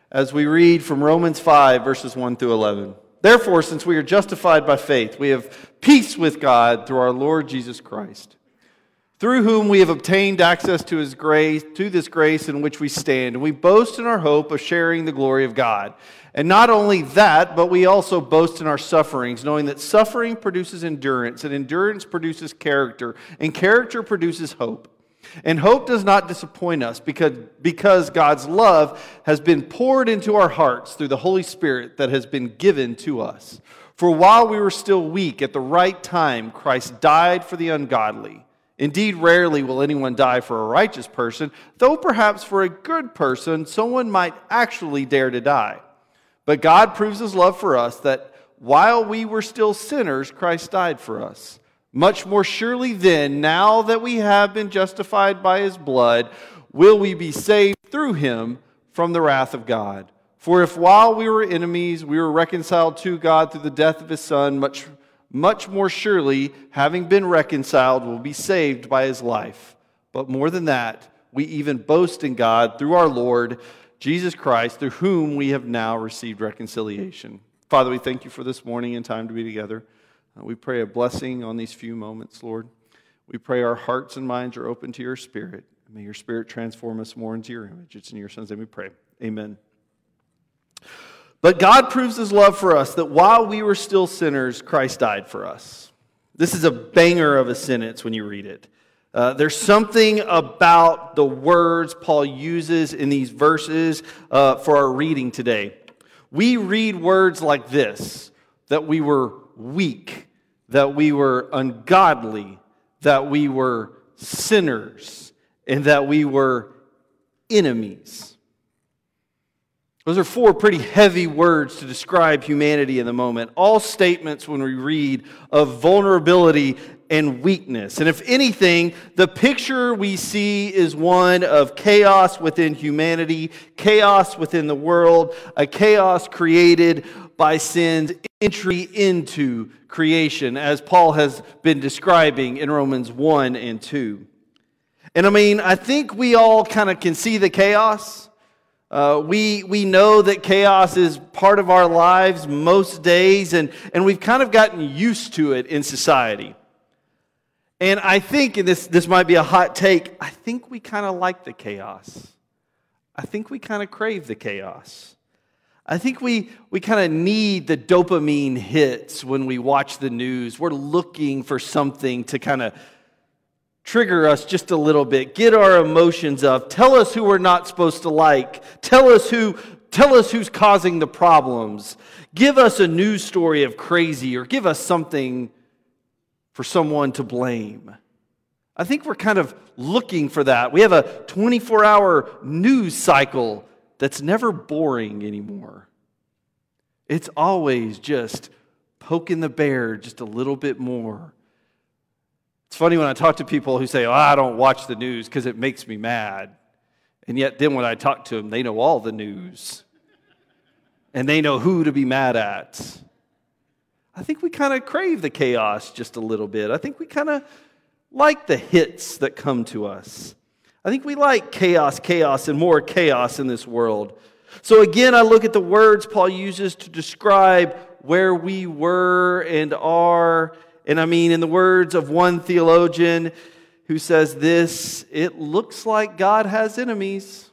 as we read from Romans 5, verses 1 through 11. Therefore, since we are justified by faith, we have peace with God through our Lord Jesus Christ, through whom we have obtained access to His grace, to this grace in which we stand. And we boast in our hope of sharing the glory of God. And not only that, but we also boast in our sufferings, knowing that suffering produces endurance, and endurance produces character, and character produces hope. And hope does not disappoint us because God's love has been poured into our hearts through the Holy Spirit that has been given to us. For while we were still weak, at the right time, Christ died for the ungodly. Indeed, rarely will anyone die for a righteous person, though perhaps for a good person, someone might actually dare to die. But God proves His love for us that while we were still sinners, Christ died for us. Much more surely then, now that we have been justified by His blood, will we be saved through Him from the wrath of God. For if while we were enemies, we were reconciled to God through the death of His Son, much more surely, having been reconciled, we'll be saved by His life. But more than that, we even boast in God through our Lord Jesus Christ, through whom we have now received reconciliation. Father, we thank You for this morning and time to be together. We pray a blessing on these few moments, Lord. We pray our hearts and minds are open to Your Spirit. May Your Spirit transform us more into Your image. It's in Your Son's name we pray. Amen. But God proves His love for us that while we were still sinners, Christ died for us. This is a banger of a sentence when you read it. There's something about the words Paul uses in these verses for our reading today. We read words like this, that we were weak, that we were ungodly, that we were sinners, and that we were enemies. Those are four pretty heavy words to describe humanity in the moment. All statements when we read of vulnerability and weakness. And if anything, the picture we see is one of chaos within humanity, chaos within the world, a chaos created by sin's entry into creation, as Paul has been describing in Romans 1 and 2. And I think we all kind of can see the chaos. We know that chaos is part of our lives most days, and we've kind of gotten used to it in society. And I think, and this might be a hot take, I think we kind of like the chaos. I think we kind of crave the chaos. I think we kind of need the dopamine hits when we watch the news. We're looking for something to kind of trigger us just a little bit, get our emotions up, tell us who we're not supposed to like, tell us who's causing the problems, give us a news story of crazy, or give us something for someone to blame. I think we're kind of looking for that. We have a 24-hour news cycle that's never boring anymore. It's always just poking the bear just a little bit more. It's funny when I talk to people who say, I don't watch the news because it makes me mad. And yet then when I talk to them, they know all the news. And they know who to be mad at. I think we kind of crave the chaos just a little bit. I think we kind of like the hits that come to us. I think we like chaos, and more chaos in this world. So again, I look at the words Paul uses to describe where we were and are. And in the words of one theologian who says this, it looks like God has enemies.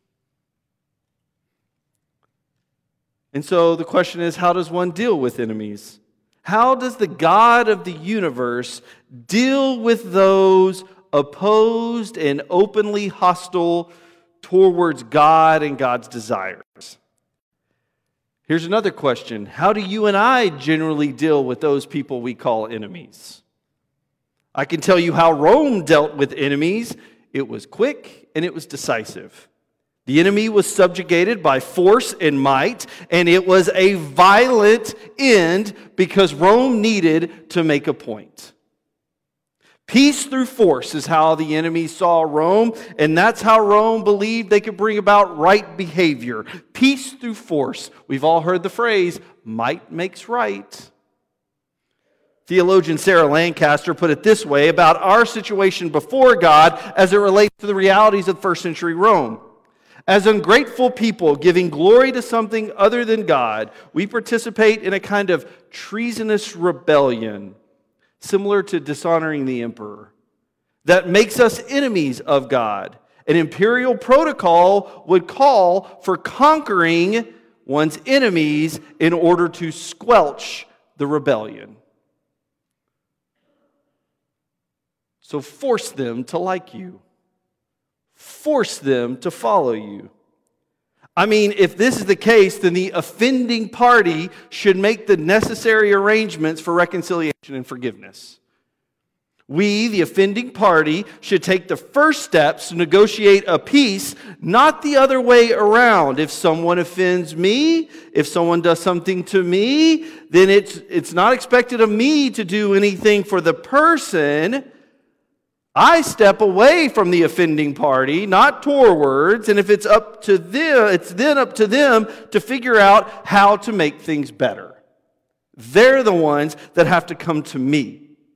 And so the question is, how does one deal with enemies? How does the God of the universe deal with those opposed and openly hostile towards God and God's desires? Here's another question. How do you and I generally deal with those people we call enemies? I can tell you how Rome dealt with enemies. It was quick and it was decisive. The enemy was subjugated by force and might, and it was a violent end because Rome needed to make a point. Peace through force is how the enemy saw Rome, and that's how Rome believed they could bring about right behavior. Peace through force. We've all heard the phrase, might makes right. Theologian Sarah Lancaster put it this way about our situation before God as it relates to the realities of first century Rome. As ungrateful people giving glory to something other than God, we participate in a kind of treasonous rebellion, similar to dishonoring the emperor, that makes us enemies of God. An imperial protocol would call for conquering one's enemies in order to squelch the rebellion. So force them to like you. Force them to follow you. I mean, if this is the case, then the offending party should make the necessary arrangements for reconciliation and forgiveness. We, the offending party, should take the first steps to negotiate a peace, not the other way around. If someone offends me, if someone does something to me, then it's not expected of me to do anything for the person. I step away from the offending party, not towards, and if it's up to them, it's then up to them to figure out how to make things better. They're the ones that have to come to me.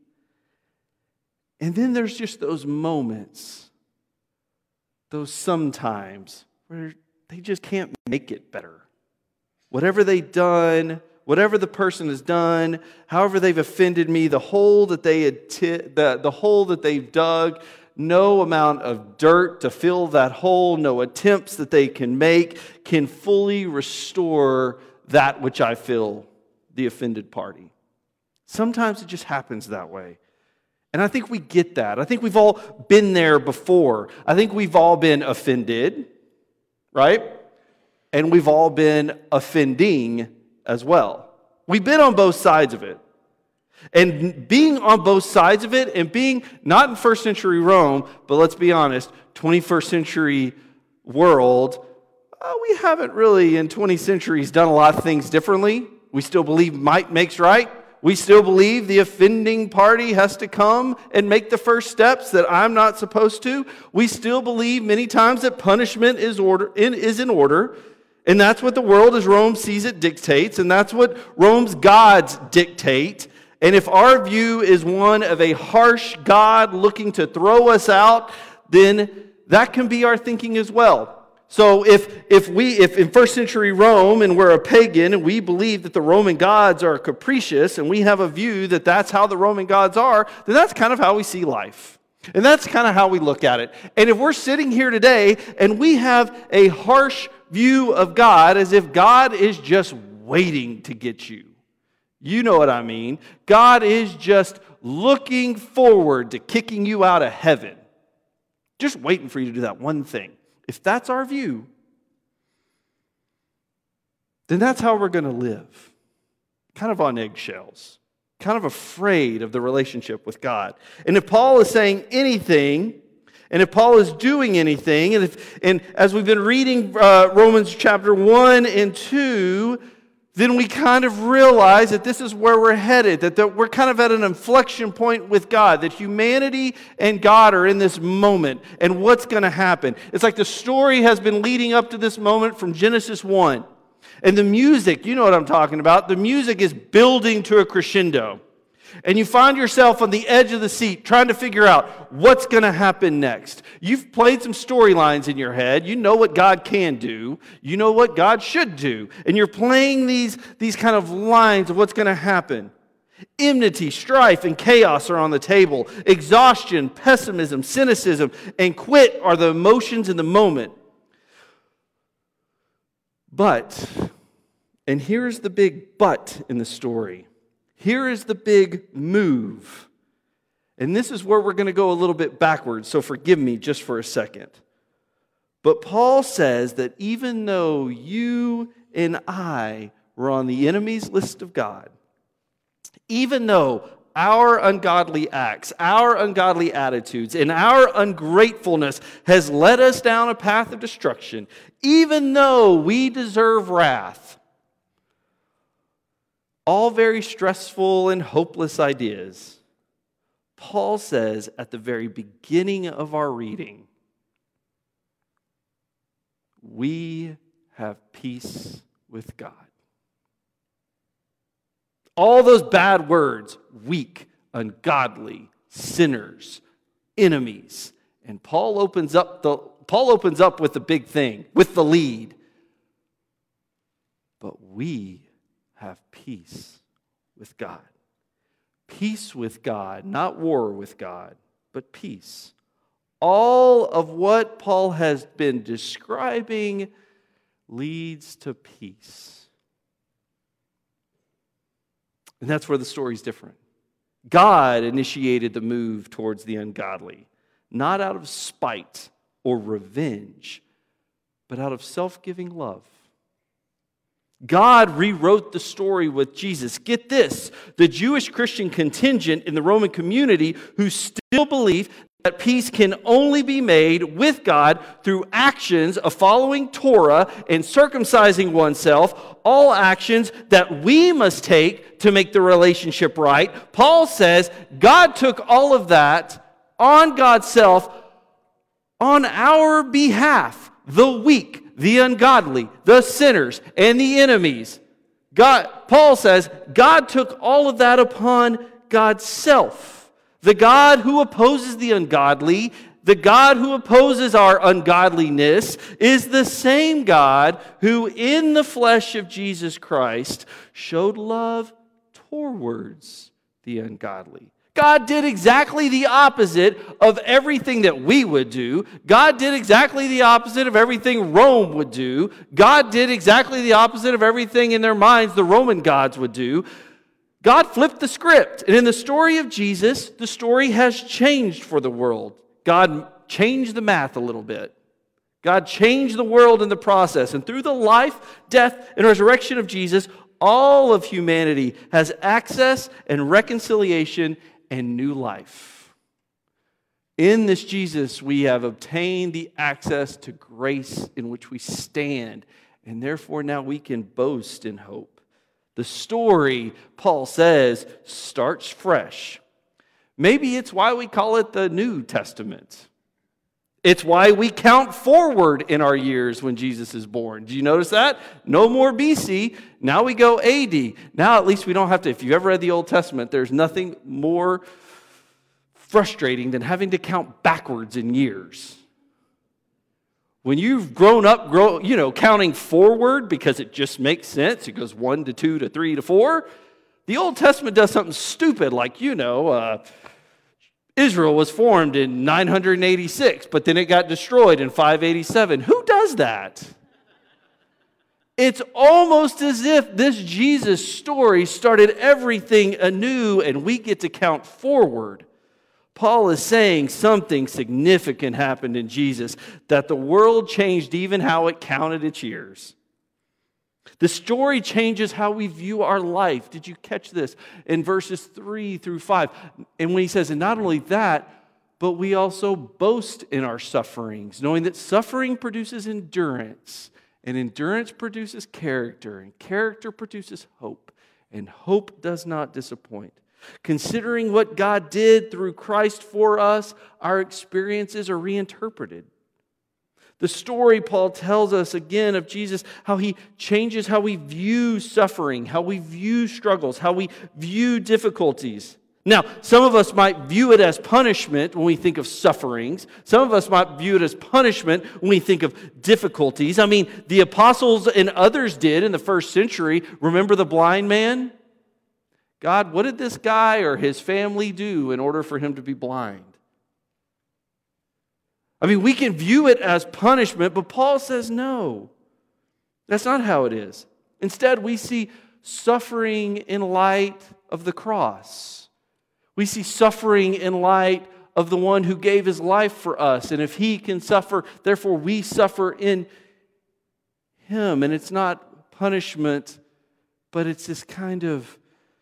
And then there's just those moments, those sometimes, where they just can't make it better. Whatever they've done, whatever the person has done, however they've offended me, the hole that the hole that they've dug, no amount of dirt to fill that hole, no attempts that they can make can fully restore that which I feel the offended party. Sometimes it just happens that way. And I think we get that. I think we've all been there before. I think we've all been offended, right? And we've all been offending as well. We've been on both sides of it. And being on both sides of it and being not in first century Rome, but let's be honest, 21st century world, we haven't really in 20 centuries done a lot of things differently. We still believe might makes right. We still believe the offending party has to come and make the first steps that I'm not supposed to. We still believe many times that punishment is in order. And that's what the world as Rome sees it dictates. And that's what Rome's gods dictate. And if our view is one of a harsh God looking to throw us out, then that can be our thinking as well. So if in first century Rome and we're a pagan and we believe that the Roman gods are capricious and we have a view that that's how the Roman gods are, then that's kind of how we see life. And that's kind of how we look at it. And if we're sitting here today and we have a harsh view of God as if God is just waiting to get you. You know what I mean. God is just looking forward to kicking you out of heaven. Just waiting for you to do that one thing. If that's our view, then that's how we're going to live. Kind of on eggshells. Kind of afraid of the relationship with God. And if Paul is saying anything, and if Paul is doing anything, and as we've been reading Romans chapter 1 and 2, then we kind of realize that this is where we're headed, that we're kind of at an inflection point with God, that humanity and God are in this moment, and what's going to happen. It's like the story has been leading up to this moment from Genesis 1. And the music, you know what I'm talking about, the music is building to a crescendo. And you find yourself on the edge of the seat trying to figure out what's going to happen next. You've played some storylines in your head. You know what God can do. You know what God should do. And you're playing these kind of lines of what's going to happen. Enmity, strife, and chaos are on the table. Exhaustion, pessimism, cynicism, and quit are the emotions in the moment. But, and here's the big but in the story. Here is the big move. And this is where we're going to go a little bit backwards, so forgive me just for a second. But Paul says that even though you and I were on the enemies list of God, even though our ungodly acts, our ungodly attitudes, and our ungratefulness has led us down a path of destruction, even though we deserve wrath, all very stressful and hopeless ideas, Paul says at the very beginning of our reading, we have peace with God. All those bad words, weak, ungodly, sinners, enemies. And Paul opens up Paul opens up with the big thing, with the lead. But we have peace with God. Peace with God, not war with God, but peace. All of what Paul has been describing leads to peace. And that's where the story's different. God initiated the move towards the ungodly, not out of spite or revenge, but out of self-giving love. God rewrote the story with Jesus. Get this, the Jewish Christian contingent in the Roman community who still believe that peace can only be made with God through actions of following Torah and circumcising oneself, all actions that we must take to make the relationship right. Paul says God took all of that on God's self on our behalf, the weak, the ungodly, the sinners, and the enemies. Paul says God took all of that upon God's self. The God who opposes the ungodly, the God who opposes our ungodliness, is the same God who in the flesh of Jesus Christ showed love towards the ungodly. God did exactly the opposite of everything that we would do. God did exactly the opposite of everything Rome would do. God did exactly the opposite of everything in their minds the Roman gods would do. God flipped the script. And in the story of Jesus, the story has changed for the world. God changed the math a little bit. God changed the world in the process. And through the life, death, and resurrection of Jesus, all of humanity has access and reconciliation and new life. In this Jesus, we have obtained the access to grace in which we stand, and therefore now we can boast in hope. The story, Paul says, starts fresh. Maybe it's why we call it the New Testament. It's why we count forward in our years when Jesus is born. Do you notice that? No more BC. Now we go AD. Now at least we don't have to. If you've ever read the Old Testament, there's nothing more frustrating than having to count backwards in years. When you've grown up, counting forward because it just makes sense. It goes 1 to 2 to 3 to 4. The Old Testament does something stupid like, Israel was formed in 986, but then it got destroyed in 587. Who does that? It's almost as if this Jesus story started everything anew and we get to count forward. Paul is saying something significant happened in Jesus, that the world changed even how it counted its years. The story changes how we view our life. Did you catch this? In verses 3 through 5. And when he says, and not only that, but we also boast in our sufferings, knowing that suffering produces endurance, and endurance produces character, and character produces hope, and hope does not disappoint. Considering what God did through Christ for us, our experiences are reinterpreted. The story, Paul tells us again of Jesus, how he changes how we view suffering, how we view struggles, how we view difficulties. Now, some of us might view it as punishment when we think of sufferings. Some of us might view it as punishment when we think of difficulties. I mean, the apostles and others did in the first century. Remember the blind man? God, what did this guy or his family do in order for him to be blind? I mean, we can view it as punishment, but Paul says no. That's not how it is. Instead, we see suffering in light of the cross. We see suffering in light of the one who gave his life for us. And if he can suffer, therefore we suffer in him. And it's not punishment, but it's this kind of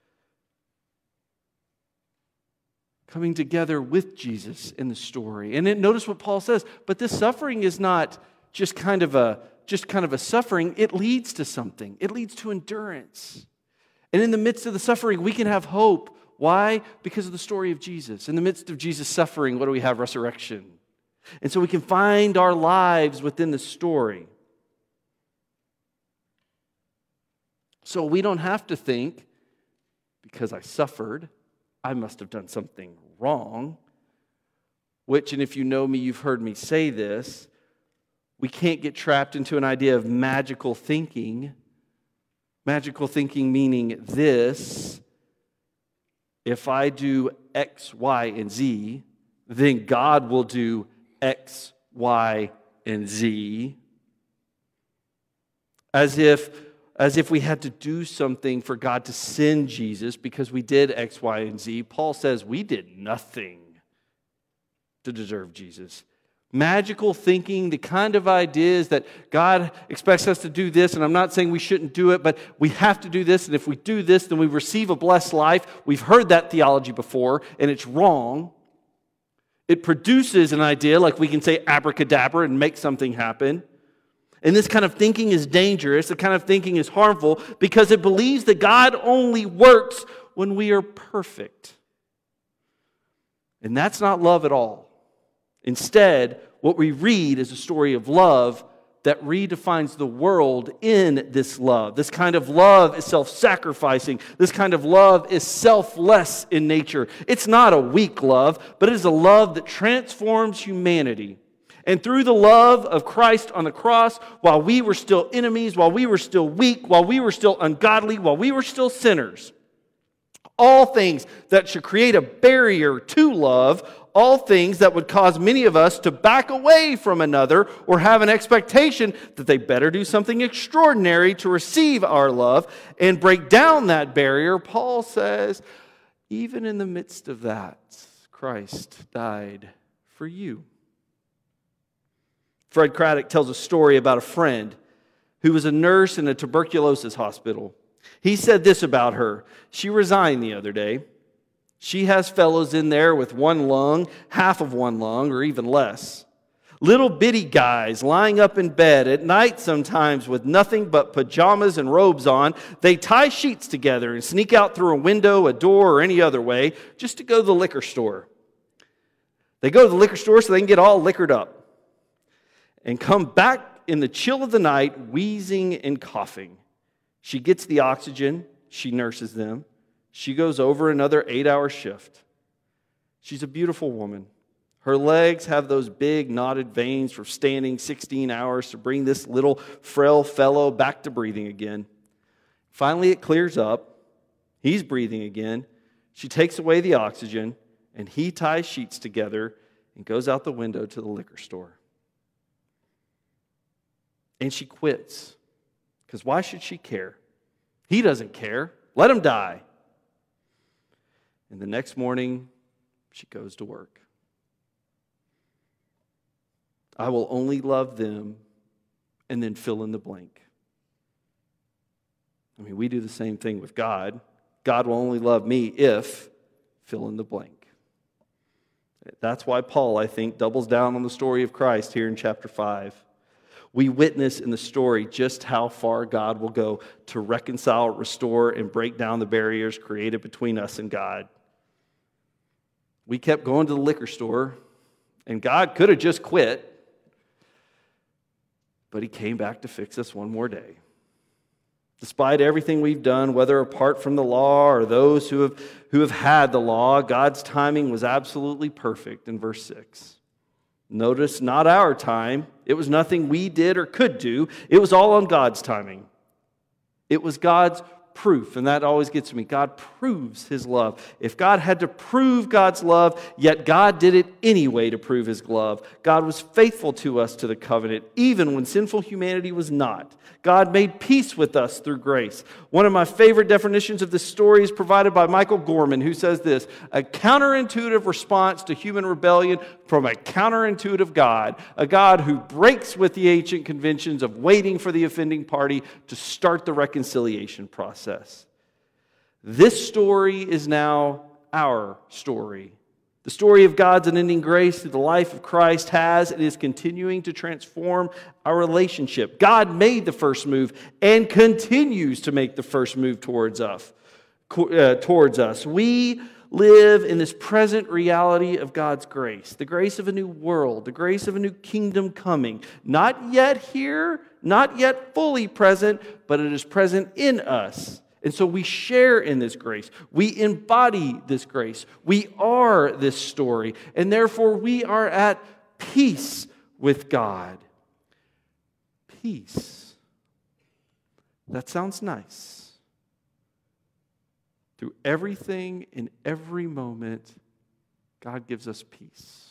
coming together with Jesus in the story. And then notice what Paul says, but this suffering is not just kind of a suffering. It leads to something. It leads to endurance. And in the midst of the suffering, we can have hope. Why? Because of the story of Jesus. In the midst of Jesus' suffering, what do we have? Resurrection. And so we can find our lives within the story. So we don't have to think, because I suffered, I must have done something wrong, which, and if you know me, you've heard me say this, We can't get trapped into an idea of magical thinking. Magical thinking meaning this: if I do X, Y, and Z, then God will do X, Y, and Z. As if we had to do something for God to send Jesus because we did X, Y, and Z. Paul says we did nothing to deserve Jesus. Magical thinking, the kind of ideas that God expects us to do this, and I'm not saying we shouldn't do it, but we have to do this, and if we do this, then we receive a blessed life. We've heard that theology before, and it's wrong. It produces an idea like we can say abracadabra and make something happen. And this kind of thinking is dangerous. The kind of thinking is harmful because it believes that God only works when we are perfect. And that's not love at all. Instead, what we read is a story of love that redefines the world in this love. This kind of love is self-sacrificing. This kind of love is selfless in nature. It's not a weak love, but it is a love that transforms humanity. And through the love of Christ on the cross, while we were still enemies, while we were still weak, while we were still ungodly, while we were still sinners, all things that should create a barrier to love, all things that would cause many of us to back away from another or have an expectation that they better do something extraordinary to receive our love and break down that barrier, Paul says, even in the midst of that, Christ died for you. Fred Craddock tells a story about a friend who was a nurse in a tuberculosis hospital. He said this about her: she resigned the other day. She has fellows in there with one lung, half of one lung, or even less. Little bitty guys lying up in bed at night sometimes with nothing but pajamas and robes on. They tie sheets together and sneak out through a window, a door, or any other way just to go to the liquor store. They go to the liquor store so they can get all liquored up and come back in the chill of the night wheezing and coughing. She gets the oxygen. She nurses them. She goes over another 8-hour shift. She's a beautiful woman. Her legs have those big knotted veins from standing 16 hours to bring this little frail fellow back to breathing again. Finally, it clears up. He's breathing again. She takes away the oxygen, and he ties sheets together and goes out the window to the liquor store. And she quits. Because why should she care? He doesn't care. Let him die. And the next morning, she goes to work. I will only love them, and then fill in the blank. I mean, we do the same thing with God. God will only love me if, fill in the blank. That's why Paul, I think, doubles down on the story of Christ here in chapter 5. We witness in the story just how far God will go to reconcile, restore, and break down the barriers created between us and God. We kept going to the liquor store, and God could have just quit, but He came back to fix us one more day. Despite everything we've done, whether apart from the law or those who have had the law, God's timing was absolutely perfect in verse 6. Notice, not our time. It was nothing we did or could do. It was all on God's timing. It was God's proof, and that always gets me. God proves His love. If God had to prove God's love, yet God did it anyway to prove His love. God was faithful to us to the covenant, even when sinful humanity was not. God made peace with us through grace. One of my favorite definitions of this story is provided by Michael Gorman, who says this: a counterintuitive response to human rebellion from a counterintuitive God, a God who breaks with the ancient conventions of waiting for the offending party to start the reconciliation process. This story is now our story. The story of God's unending grace through the life of Christ has and is continuing to transform our relationship. God made the first move and continues to make the first move towards us. We live in this present reality of God's grace, the grace of a new world, the grace of a new kingdom coming. Not yet here, not yet fully present, but it is present in us. And so we share in this grace. We embody this grace. We are this story. And therefore we are at peace with God. peace. That sounds nice. Through everything, in every moment, God gives us peace.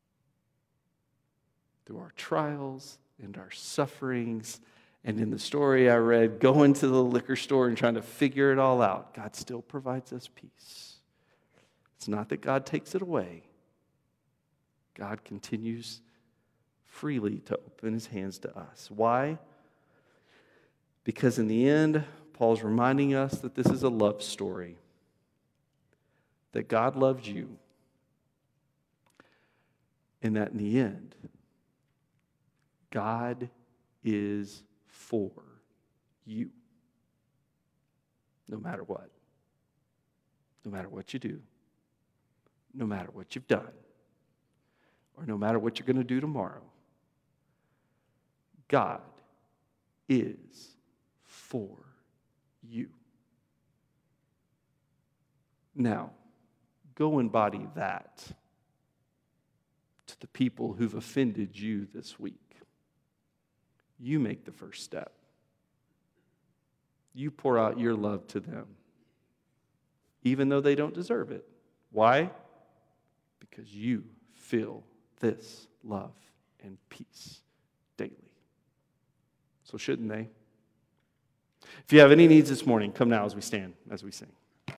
Through our trials and our sufferings, and in the story I read, going to the liquor store and trying to figure it all out, God still provides us peace. It's not that God takes it away. God continues freely to open his hands to us. Why? Because in the end, Paul's reminding us that this is a love story. That God loved you. And that in the end, God is for you. No matter what. No matter what you do. No matter what you've done. Or no matter what you're going to do tomorrow. God is for you. Now, go embody that to the people who've offended you this week. You make the first step. You pour out your love to them, even though they don't deserve it. Why? Because you feel this love and peace daily. So shouldn't they? If you have any needs this morning, come now as we stand, as we sing.